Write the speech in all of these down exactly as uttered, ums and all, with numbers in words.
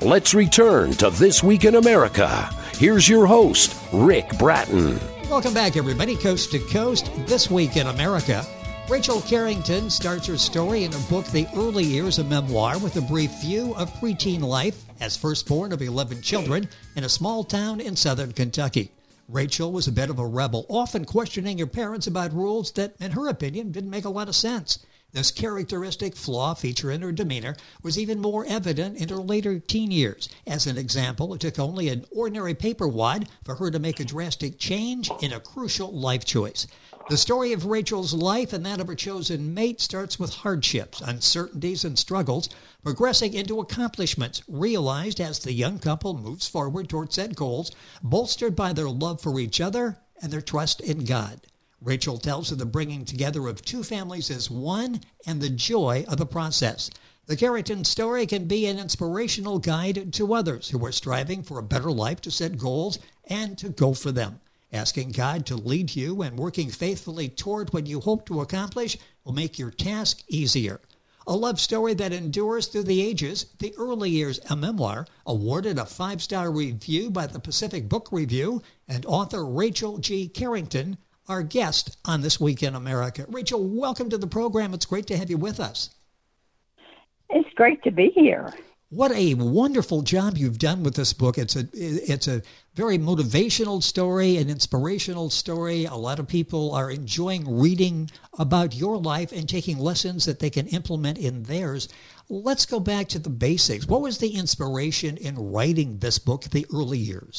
Let's return to This Week in America. Here's your host, Rick Bratton. Welcome back, everybody, coast to coast. This Week in America. Rachel Carrington starts her story in her book, The Early Years, a memoir, with a brief view of preteen life as firstborn of eleven children in a small town in southern Kentucky. Rachel was a bit of a rebel, often questioning her parents about rules that, in her opinion, didn't make a lot of sense. This characteristic flaw feature in her demeanor was even more evident in her later teen years. As an example, it took only an ordinary paper wad for her to make a drastic change in a crucial life choice. The story of Rachel's life and that of her chosen mate starts with hardships, uncertainties, and struggles, progressing into accomplishments realized as the young couple moves forward towards set goals, bolstered by their love for each other and their trust in God. Rachel tells of the bringing together of two families as one and the joy of the process. The Carrington story can be an inspirational guide to others who are striving for a better life, to set goals and to go for them. Asking God to lead you and working faithfully toward what you hope to accomplish will make your task easier. A love story that endures through the ages, The Early Years, a memoir, awarded a five-star review by the Pacific Book Review, and author Rachel G. Carrington, our guest on This Week in America. Rachel, welcome to the program. It's great to have you with us. It's great to be here. What a wonderful job you've done with this book. It's a it's a very motivational story, an inspirational story. A lot of people are enjoying reading about your life and taking lessons that they can implement in theirs. Let's go back to the basics. What was the inspiration in writing this book, The Early Years?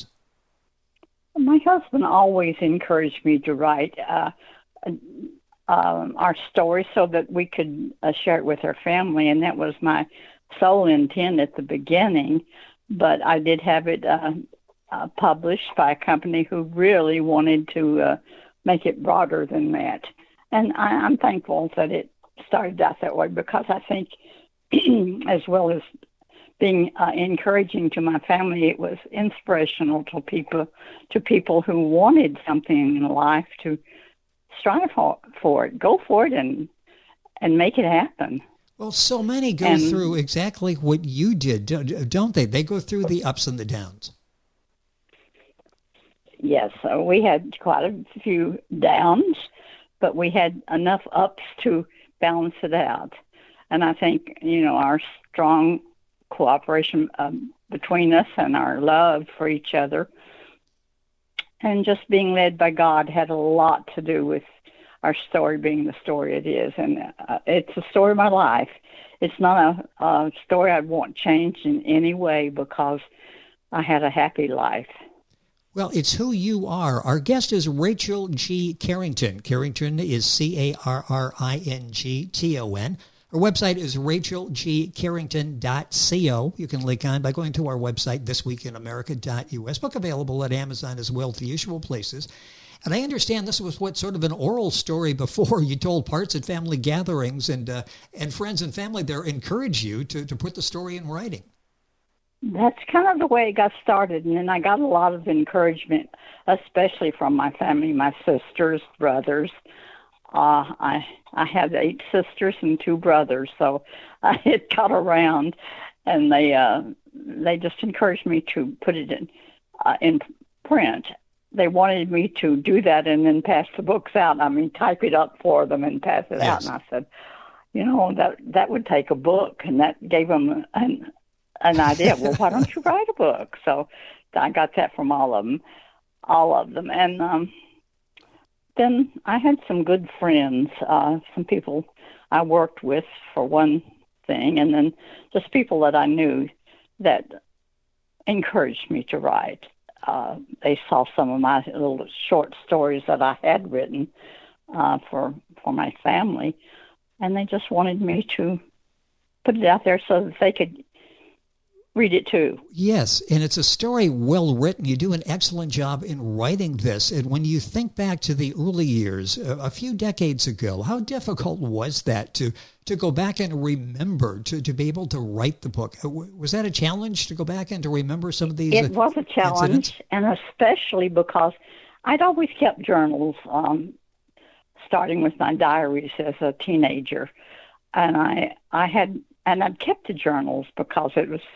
My husband always encouraged me to write uh, um, our story so that we could uh, share it with our family, and that was my sole intent at the beginning. But I did have it uh, uh, published by a company who really wanted to uh, make it broader than that. And I, I'm thankful that it started out that way, because I think as well as being uh, encouraging to my family, it was inspirational to people to people who wanted something in life to strive for, for it, go for it, and and make it happen. Well, so many go and, through exactly what you did, don't they? They go through the ups and the downs. Yes, so we had quite a few downs, but we had enough ups to balance it out. And I think, you know, our strong cooperation um, between us and our love for each other and just being led by God had a lot to do with our story being the story it is. And uh, it's a story of my life. It's not a, a story I'd want changed in any way, because I had a happy life. Well, it's who you are. Our guest is Rachel G. Carrington. Carrington is C A R R I N G T O N. Her website is rachel g carrington dot co. You can link on by going to our website, this week in america dot u s. Book available at Amazon as well, the usual places. And I understand this was what sort of an oral story before. You told parts at family gatherings, and uh, and friends and family there encouraged you to, to put the story in writing. That's kind of the way it got started. And then I got a lot of encouragement, especially from my family, my sisters, brothers. Uh, I I had eight sisters and two brothers, so uh, it got around, and they uh, they just encouraged me to put it in uh, in print. They wanted me to do that and then pass the books out. I mean, type it up for them and pass it Yes. out. And I said, you know, that that would take a book, and that gave them an an idea. Well, why don't you write a book? So I got that from all of them, all of them, and. Um, Then I had some good friends, uh, some people I worked with for one thing, and then just people that I knew that encouraged me to write. Uh, they saw some of my little short stories that I had written uh, for for my family, and they just wanted me to put it out there so that they could read it too. Yes, and it's a story well written. You do an excellent job in writing this. And when you think back to the early years, a, a few decades ago, how difficult was that to to go back and remember, to, to be able to write the book? Was that a challenge to go back and to remember some of these It was a challenge, incidents? And especially because I'd always kept journals, um, starting with my diaries as a teenager. And I I had, and I'd kept the journals because it was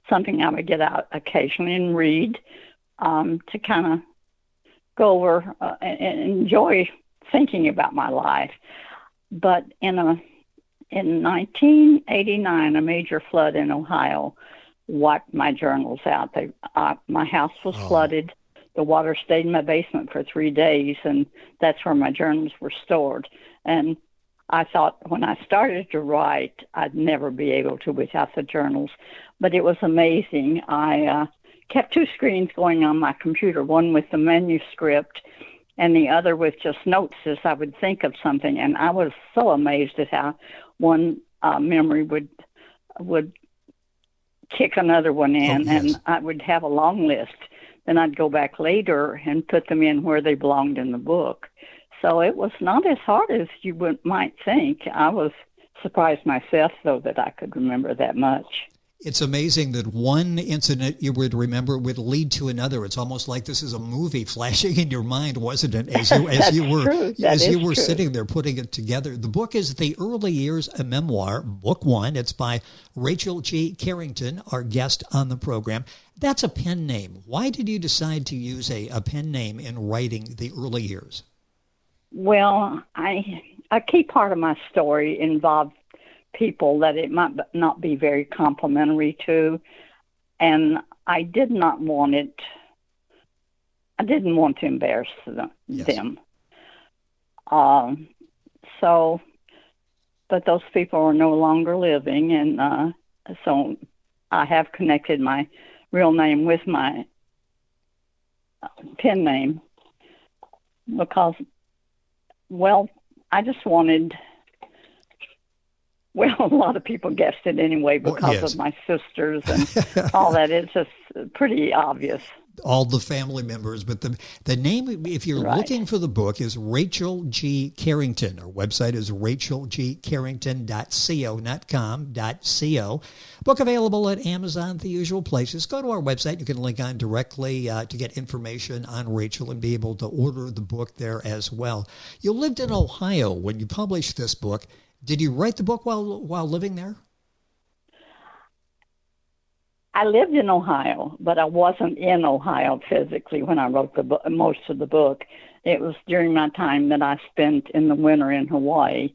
something I would get out occasionally and read um, to kind of go over uh, and, and enjoy thinking about my life. But in a in nineteen eighty-nine, a major flood in Ohio wiped my journals out. They, uh, my house was Oh. flooded. The water stayed in my basement for three days, and that's where my journals were stored. And I thought when I started to write, I'd never be able to without the journals. But it was amazing. I uh, kept two screens going on my computer, one with the manuscript and the other with just notes as I would think of something. And I was so amazed at how one uh, memory would would kick another one in, Oh, yes. and I would have a long list. Then I'd go back later and put them in where they belonged in the book. So it was not as hard as you would, might think. I was surprised myself, though, that I could remember that much. It's amazing that one incident you would remember would lead to another. It's almost like this is a movie flashing in your mind, wasn't it? As you as That's you were true. That as you is were true. sitting there putting it together. The book is The Early Years, a Memoir, Book One. It's by Rachel G. Carrington, our guest on the program. That's a pen name. Why did you decide to use a, a pen name in writing The Early Years? Well, I a key part of my story involved people that it might not be very complimentary to, and I did not want it. I didn't want to embarrass them. Yes. them. Um, so, but those people are no longer living, and uh, so I have connected my real name with my pen name because, well, I just wanted. Well, a lot of people guessed it anyway Well, because yes. of my sisters and all that. It's just pretty obvious. All the family members, but the the name, if you're Right. looking for the book, is Rachel G. Carrington. Our website is rachel g carrington dot co, not com, dot co. Book available at Amazon, the usual places. Go to our website. You can link on directly uh, to get information on Rachel and be able to order the book there as well. You lived in Ohio when you published this book. Did you write the book while while living there? I lived in Ohio, but I wasn't in Ohio physically when I wrote the book, most of the book. It was during my time that I spent in the winter in Hawaii.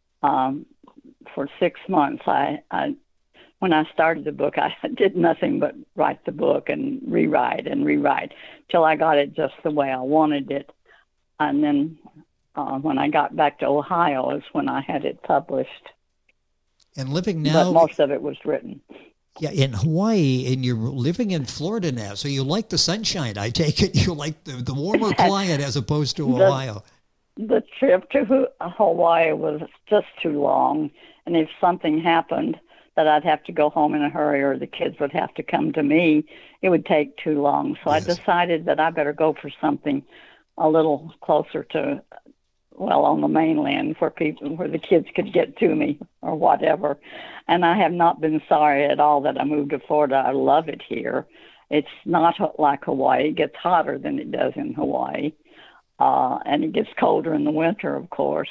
Um, for six months, I, I when I started the book, I did nothing but write the book and rewrite and rewrite till I got it just the way I wanted it. And then uh, when I got back to Ohio is when I had it published. And living now, But most of it was written. yeah, in Hawaii, and you're living in Florida now, so you like the sunshine. I take it you like the, the warmer climate as opposed to The- Ohio. The trip to Hu- Hawaii was just too long, and if something happened that I'd have to go home in a hurry or the kids would have to come to me, it would take too long. So Yes. I decided that I better go for something a little closer to, well, on the mainland where people, where the kids could get to me or whatever. And I have not been sorry at all that I moved to Florida. I love it here. It's not like Hawaii. It gets hotter than it does in Hawaii. Uh, and it gets colder in the winter, of course.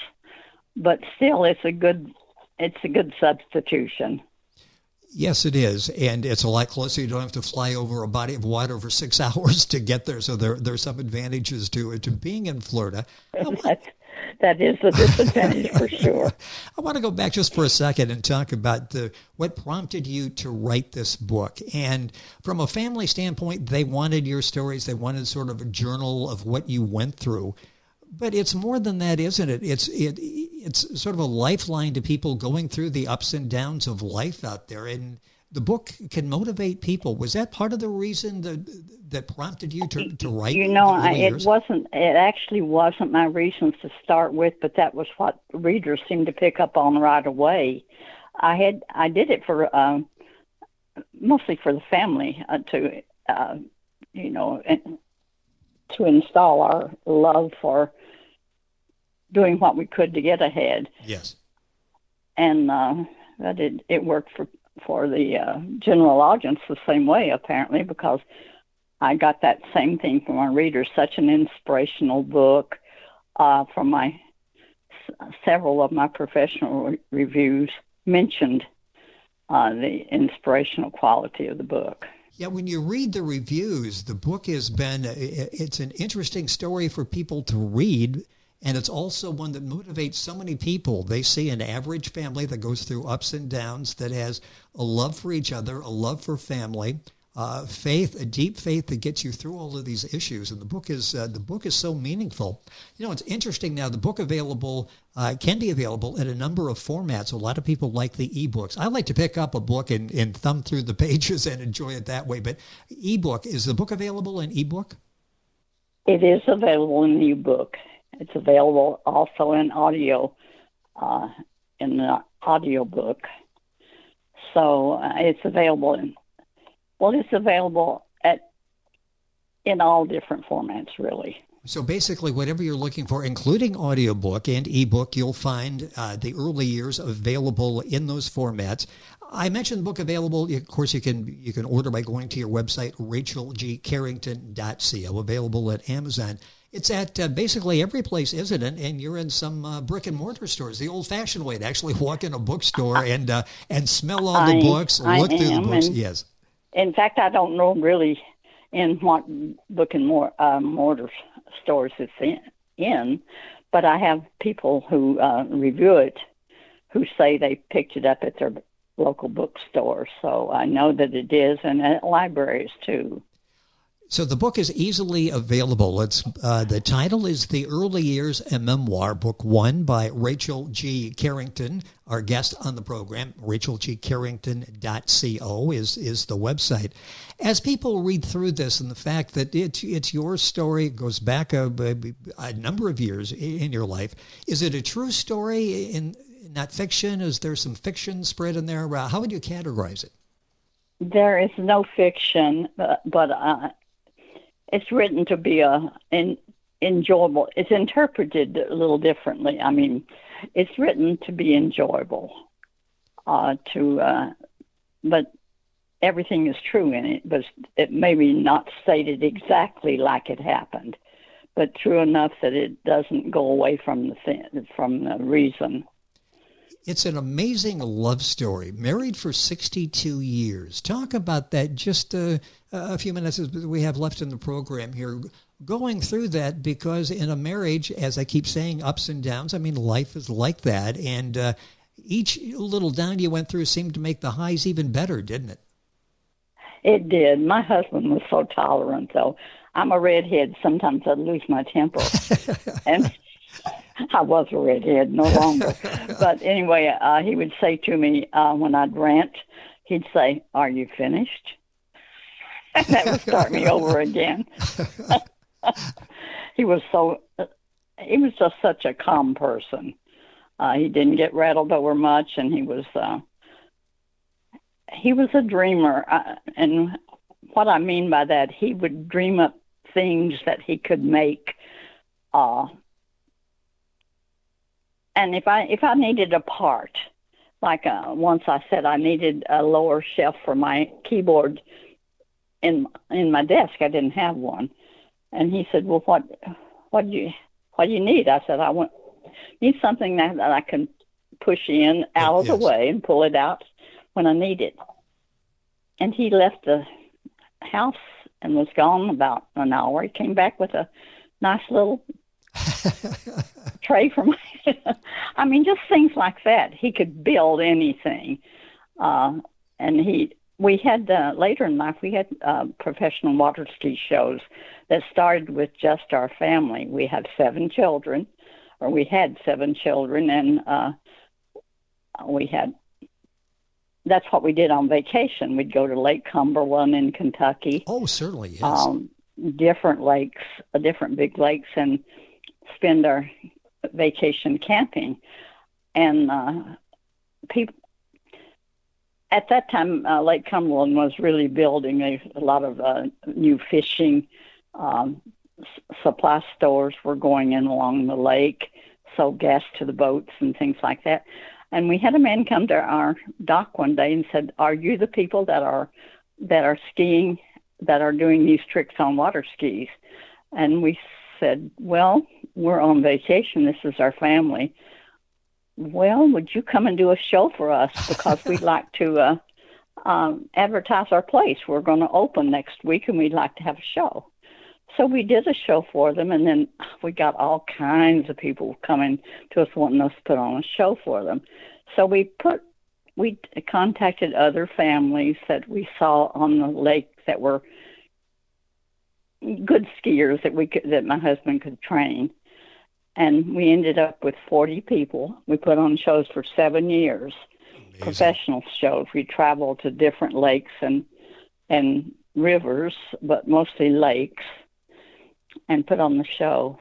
But still, it's a good, it's a good substitution. Yes, it is, and it's a lot closer. You don't have to fly over a body of water for six hours to get there, so there there's some advantages to it. To being in Florida, That, that is a disadvantage for sure. I want to go back just for a second and talk about the what prompted you to write this book. And from a family standpoint, they wanted your stories. They wanted sort of a journal of what you went through. But it's more than that, isn't it? It's it it's sort of a lifeline to people going through the ups and downs of life out there. And the book can motivate people. Was that part of the reason that that prompted you to, to write? You know, the I, early it years? wasn't. It actually wasn't my reasons to start with, but that was what readers seemed to pick up on right away. I had I did it for um, mostly for the family uh, to uh, you know to install our love for doing what we could to get ahead. Yes. And uh, that it, it worked for, for the uh, general audience the same way, apparently, because I got that same thing from our readers, such an inspirational book uh, from my several of my professional re- reviews mentioned uh, the inspirational quality of the book. Yeah, when you read the reviews, the book has been, it's an interesting story for people to read, and it's also one that motivates so many people. They see an average family that goes through ups and downs, that has a love for each other, a love for family, uh, faith, a deep faith that gets you through all of these issues. And the book is uh, the book is so meaningful. You know, it's interesting now. The book available uh, can be available in a number of formats. A lot of people like the ebooks. I like to pick up a book and, and thumb through the pages and enjoy it that way. But ebook, is the book available in ebook? It is available in ebook. It's available also in audio, uh, in the audio book. So uh, it's available in, well, it's available at in all different formats, really. So basically, whatever you're looking for, including audiobook and ebook, you'll find uh, the early years available in those formats. I mentioned the book available. Of course, you can you can order by going to your website, rachel g carrington dot co, available at Amazon. It's at uh, basically every place, isn't it? And you're in some uh, brick and mortar stores, the old-fashioned way to actually walk in a bookstore and uh, and smell all the I, I look I through am, the books. and Yes. In fact, I don't know really in what book and more, uh, mortar stores it's in, in, but I have people who uh, review it who say they picked it up at their local bookstore. So I know that it is, and at libraries too. So the book is easily available. It's uh, the title is The Early Years, a Memoir, Book One by Rachel G. Carrington. Our guest on the program, rachel g carrington dot co is is the website. As people read through this and the fact that it, it's your story, it goes back a, a number of years in your life, is it a true story, in not fiction? Is there some fiction spread in there? How would you categorize it? There is no fiction, but, but uh, it's written to be a in, enjoyable. It's interpreted a little differently. I mean, it's written to be enjoyable. Uh, to, uh, but everything is true in it. But it maybe not stated exactly like it happened, but true enough that it doesn't go away from the th- from the reason. It's an amazing love story. Married for sixty-two years. Talk about that just uh, a few minutes as we have left in the program here. Going through that, because in a marriage, as I keep saying, ups and downs. I mean, life is like that. And uh, each little down you went through seemed to make the highs even better, didn't it? It did. My husband was so tolerant, though. I'm a redhead. Sometimes I lose my temper. and I was a redhead, no longer. But anyway, uh, he would say to me uh, when I'd rant, he'd say, "Are you finished?" And that would start me over again. He was so, uh, he was just such a calm person. Uh, he didn't get rattled over much, and he was, uh, he was a dreamer. Uh, and what I mean by that, he would dream up things that he could make. Uh, and if I if I needed a part, like uh, once I said I needed a lower shelf for my keyboard in in my desk, I didn't have one. And he said, "Well, what, what do you, what do you need?" I said, "I want need something that, that I can push in out of yes. the way and pull it out when I need it." And he left the house and was gone about an hour. He came back with a nice little tray for my. I mean, just things like that. He could build anything, uh, and he. We had, uh, later in life, we had uh, professional water ski shows that started with just our family. We had seven children, or we had seven children, and uh, we had, that's what we did on vacation. We'd go to Lake Cumberland in Kentucky. Oh, certainly, yes. Um, different lakes, uh, different big lakes, and spend our vacation camping. And uh, people, at that time, uh, Lake Cumberland was really building a, a lot of uh, new fishing um, s- supply stores were going in along the lake, sold gas to the boats and things like that. And we had a man come to our dock one day and said, "Are you the people that are that are skiing, that are doing these tricks on water skis?" And we said, "Well, we're on vacation. This is our family. well, would you come and do a show for us? Because we'd like to uh, um, advertise our place. We're going to open next week, and we'd like to have a show. So we did a show for them, and then we got all kinds of people coming to us wanting us to put on a show for them. So we put we contacted other families that we saw on the lake that were good skiers that we could, that my husband could train. And we ended up with forty people. We put on shows for seven years, Amazing. Professional shows. We traveled to different lakes and and rivers, but mostly lakes, and put on the show.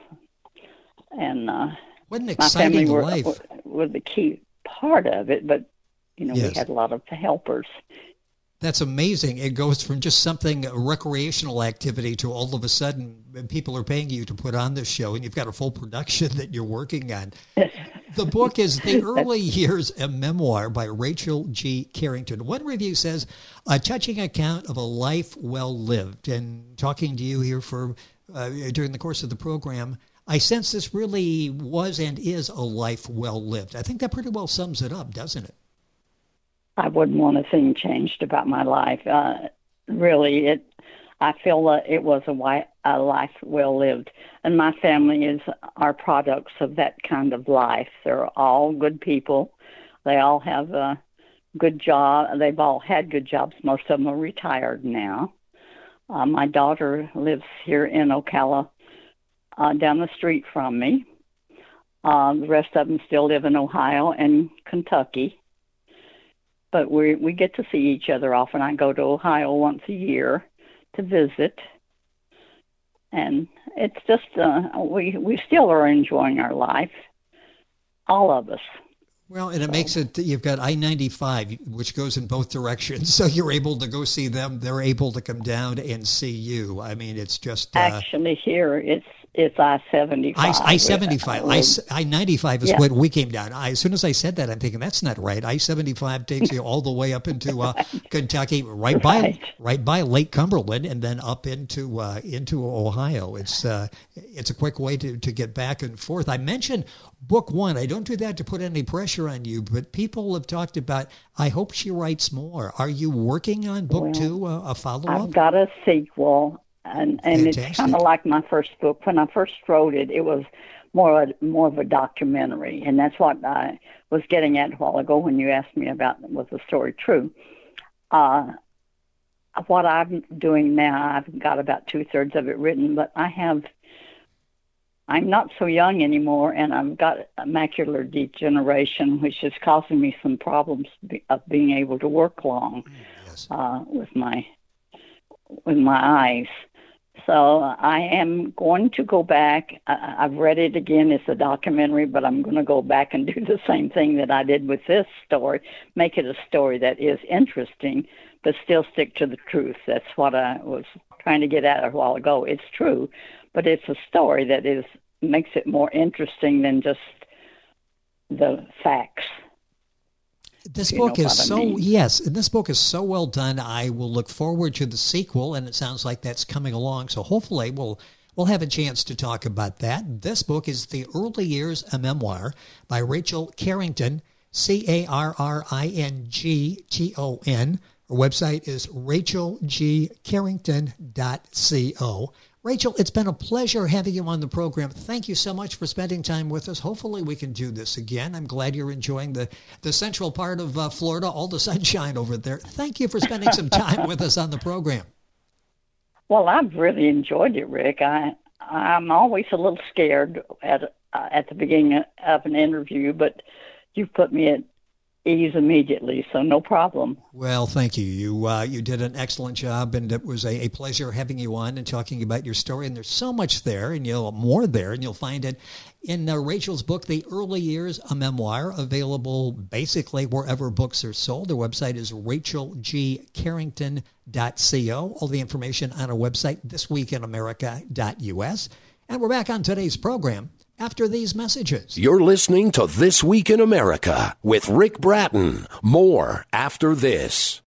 And uh, what an my exciting family were, life! were, were the key part of it, but you know yes. we had a lot of helpers. That's amazing. It goes from just something, a recreational activity, to all of a sudden people are paying you to put on this show, and you've got a full production that you're working on. The book is The Early Years, a memoir by Rachel G. Carrington. One review says, a touching account of a life well lived. And talking to you here for uh, during the course of the program, I sense this really was and is a life well lived. I think that pretty well sums it up, doesn't it? I wouldn't want a thing changed about my life. Uh, really, it. I feel that it was a, wi- a life well lived, and my family is are products of that kind of life. They're all good people. They all have a good job. They've all had good jobs. Most of them are retired now. Uh, my daughter lives here in Ocala, uh, down the street from me. Uh, the rest of them still live in Ohio and Kentucky. But we we get to see each other often. I go to Ohio once a year to visit, and it's just uh, we we still are enjoying our life, all of us. Well, and it so. makes it, you've got I ninety-five, which goes in both directions, so you're able to go see them. They're able to come down and see you. I mean, it's just uh, actually here it's it's I seventy-five. I seventy-five. I, I ninety-five is yeah. when we came down. I, as soon as I said that, I'm thinking that's not right. I seventy-five takes you all the way up into uh, Kentucky, right, right by right by Lake Cumberland, and then up into uh, into Ohio. It's uh, it's a quick way to, to get back and forth. I mentioned book one. I don't do that to put any pressure on you, but people have talked about, I hope she writes more. Are you working on book well, two, uh, a follow-up? I've got a sequel. And and Fantastic. It's kind of like my first book. When I first wrote it, it was more a, more of a documentary, and that's what I was getting at a while ago when you asked me about was the story true. Uh, what I'm doing now, I've got about two thirds of it written, but I have. I'm not so young anymore, and I've got a macular degeneration, which is causing me some problems of being able to work long yes. uh, with my with my eyes. So I am going to go back. I, I've read it again. It's a documentary, but I'm going to go back and do the same thing that I did with this story, make it a story that is interesting, but still stick to the truth. That's what I was trying to get at a while ago. It's true, but it's a story that is makes it more interesting than just the facts. This book is so, I mean. yes, and this book is so well done. I will look forward to the sequel, and it sounds like that's coming along. So hopefully we'll we'll have a chance to talk about that. This book is The Early Years, a Memoir by Rachel Carrington, C A R R I N G T O N. Her website is rachel g carrington dot co. Rachel, it's been a pleasure having you on the program. Thank you so much for spending time with us. Hopefully we can do this again. I'm glad you're enjoying the, the central part of uh, Florida, all the sunshine over there. Thank you for spending some time with us on the program. Well, I've really enjoyed it, Rick. I, I'm always a little scared at uh, at the beginning of an interview, but you've put me at ease immediately, so no problem. Well, thank you. You uh, you did an excellent job, and it was a, a pleasure having you on and talking about your story. And there's so much there, and you'll more there, and you'll find it in uh, Rachel's book, The Early Years, a Memoir, available basically wherever books are sold. Their website is rachel g carrington dot co. All the information on our website, this week in america dot u s. And we're back on today's program after these messages. You're listening to This Week in America with Rick Bratton. More after this.